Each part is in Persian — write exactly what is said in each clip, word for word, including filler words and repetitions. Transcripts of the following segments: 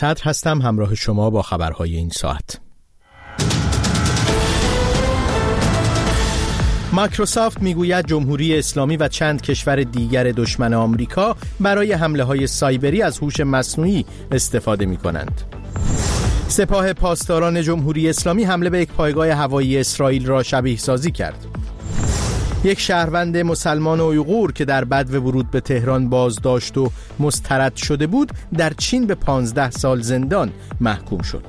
صدر هستم همراه شما با خبرهای این ساعت. مایکروسافت میگوید جمهوری اسلامی و چند کشور دیگر دشمن آمریکا برای حمله‌های سایبری از هوش مصنوعی استفاده می‌کنند. سپاه پاسداران جمهوری اسلامی حمله به یک پایگاه هوایی اسرائیل را شبیه سازی کرد. یک شهروند مسلمان اویغور که در بدو ورود به تهران بازداشت و مسترد شده بود در چین به پانزده سال زندان محکوم شد.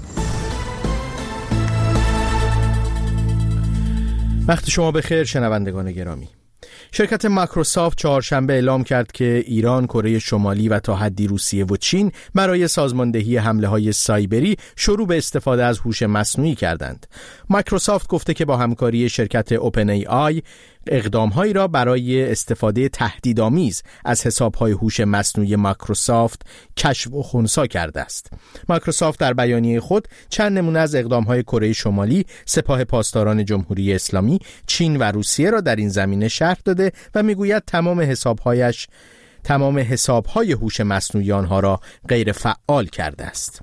وقت شما بخیر شنوندگان گرامی. شرکت مایکروسافت چهارشنبه اعلام کرد که ایران، کره شمالی و تا حدی روسیه و چین برای سازماندهی حمله‌های سایبری شروع به استفاده از هوش مصنوعی کردند. مایکروسافت گفته که با همکاری شرکت اوپن ای آی اقدام‌هایی را برای استفاده تهدیدآمیز از حساب‌های هوش مصنوعی مایکروسافت کشف و خنثی کرده است. مایکروسافت در بیانیه خود چند نمونه از اقدام‌های کره شمالی، سپاه پاسداران جمهوری اسلامی، چین و روسیه را در این زمینه شرح داده و میگوید تمام حساب‌هایش تمام حساب‌های هوش مصنوعی آنها را غیر فعال کرده است.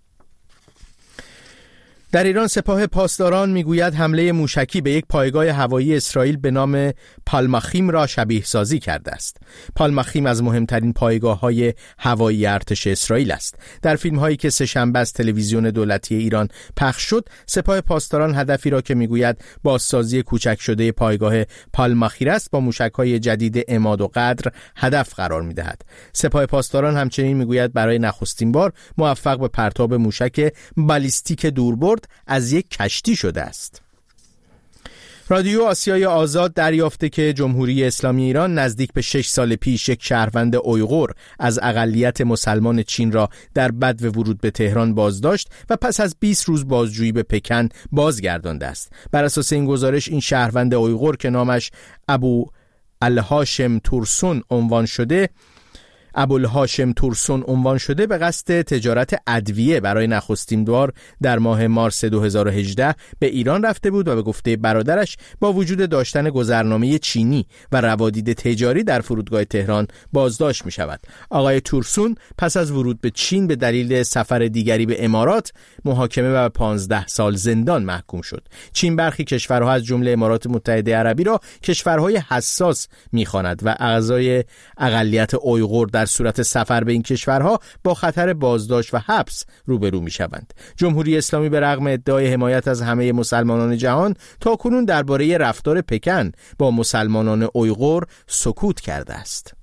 در ایران سپاه پاسداران میگوید حمله موشکی به یک پایگاه هوایی اسرائیل به نام پالماخیم را شبیه سازی کرده است. پالماخیم از مهمترین پایگاه‌های هوایی ارتش اسرائیل است. در فیلم‌هایی که سه‌شنبه از تلویزیون دولتی ایران پخش شد، سپاه پاسداران هدفی را که میگوید بازسازی کوچک شده پایگاه پالماخیر است با موشک‌های جدید عماد و قدر هدف قرار می‌دهد. سپاه پاسداران همچنین میگوید برای نخستین بار موفق به پرتاب موشک بالیستیک دوربرد از یک کشتی شده است. رادیو آسیای آزاد دریافته که جمهوری اسلامی ایران نزدیک به شش سال پیش یک شهروند اویغور از اقلیت مسلمان چین را در بدو ورود به تهران بازداشت و پس از بیست روز بازجویی به پکن بازگردانده است. بر اساس این گزارش این شهروند اویغور که نامش ابو الهاشم تورسون عنوان شده ابوالهاشم تورسون عنوان شده به قصد تجارت ادویه برای نخستین بار در ماه مارس دو هزار و هجده به ایران رفته بود و به گفته برادرش با وجود داشتن گذرنامه چینی و روادید تجاری در فرودگاه تهران بازداشت می شود. آقای تورسون پس از ورود به چین به دلیل سفر دیگری به امارات محاکمه و پانزده سال زندان محکوم شد. چین برخی کشورها از جمله امارات متحده عربی را کشورهای حساس می خواند و اعضای اقلیت اویغور در صورت سفر به این کشورها با خطر بازداشت و حبس روبرو می‌شوند. جمهوری اسلامی به رغم ادعای حمایت از همه مسلمانان جهان تاکنون درباره رفتار پکن با مسلمانان اویغور سکوت کرده است.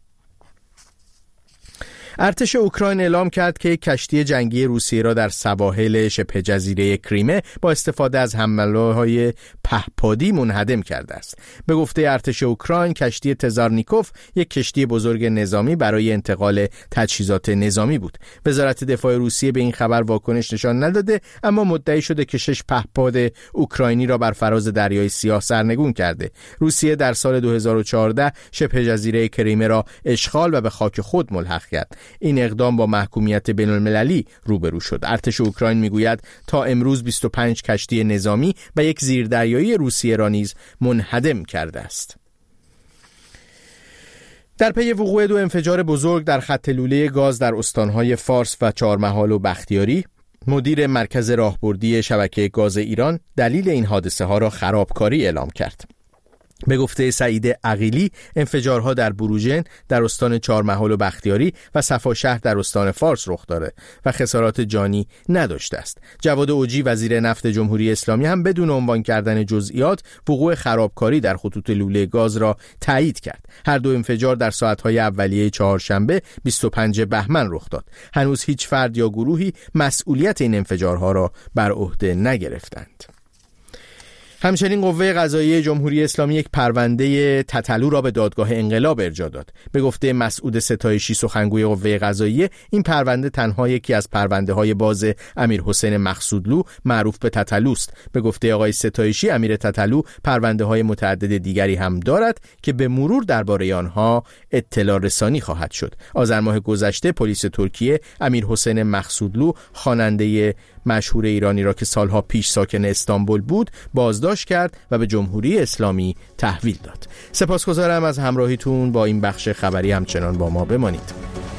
ارتش اوکراین اعلام کرد که کشتی جنگی روسیه را در سواحل شبه جزیره کریمه با استفاده از حمله‌های پهپادی منهدم کرده است. به گفته ارتش اوکراین کشتی تزارنیکوف یک کشتی بزرگ نظامی برای انتقال تجهیزات نظامی بود. وزارت دفاع روسیه به این خبر واکنش نشان نداده، اما مدعی شده که شش پهپاد اوکراینی را بر فراز دریای سیاه سرنگون کرده. روسیه در سال دو هزار و چهارده شبه جزیره کریمه را اشغال و به خاک خود ملحق کرد. این اقدام با محکومیت بین‌المللی روبرو شد. ارتش اوکراین میگوید تا امروز بیست و پنج کشتی نظامی و یک زیردریایی روسیه را نیز منهدم کرده است. در پی وقوع دو انفجار بزرگ در خط لوله گاز در استانهای فارس و چهارمحال و بختیاری، مدیر مرکز راهبردی شبکه گاز ایران دلیل این حادثه ها را خرابکاری اعلام کرد. به گفته سعید عقیلی انفجارها در بروجین در استان چهارمحال و بختیاری و صفاشهر در استان فارس رخ داده و خسارات جانی نداشته است. جواد اوجی وزیر نفت جمهوری اسلامی هم بدون عنوان کردن جزئیات وقوع خرابکاری در خطوط لوله گاز را تایید کرد. هر دو انفجار در ساعت‌های اولیه چهارشنبه بیست و پنجم بهمن رخ داد. هنوز هیچ فرد یا گروهی مسئولیت این انفجارها را بر عهده نگرفتند. همچنین قوه قضاییه جمهوری اسلامی یک پرونده تتلو را به دادگاه انقلاب ارجاع داد. به گفته مسعود ستایشی سخنگوی قوه قضاییه، این پرونده تنها یکی از پرونده های باز امیر حسین مقصودلو معروف به تتلو است. به گفته آقای ستایشی، امیر تتلو پرونده های متعدد دیگری هم دارد که به مرور درباره آنها اطلاع رسانی خواهد شد. آذر ماه گذشته پلیس ترکیه امیر حسین مقصودلو، خواننده مشهور ایرانی را که سالها پیش ساکن استانبول بود، بازداشت کرد و به جمهوری اسلامی تحویل داد. سپاسگزارم از همراهیتون با این بخش خبری، همچنان با ما بمانید.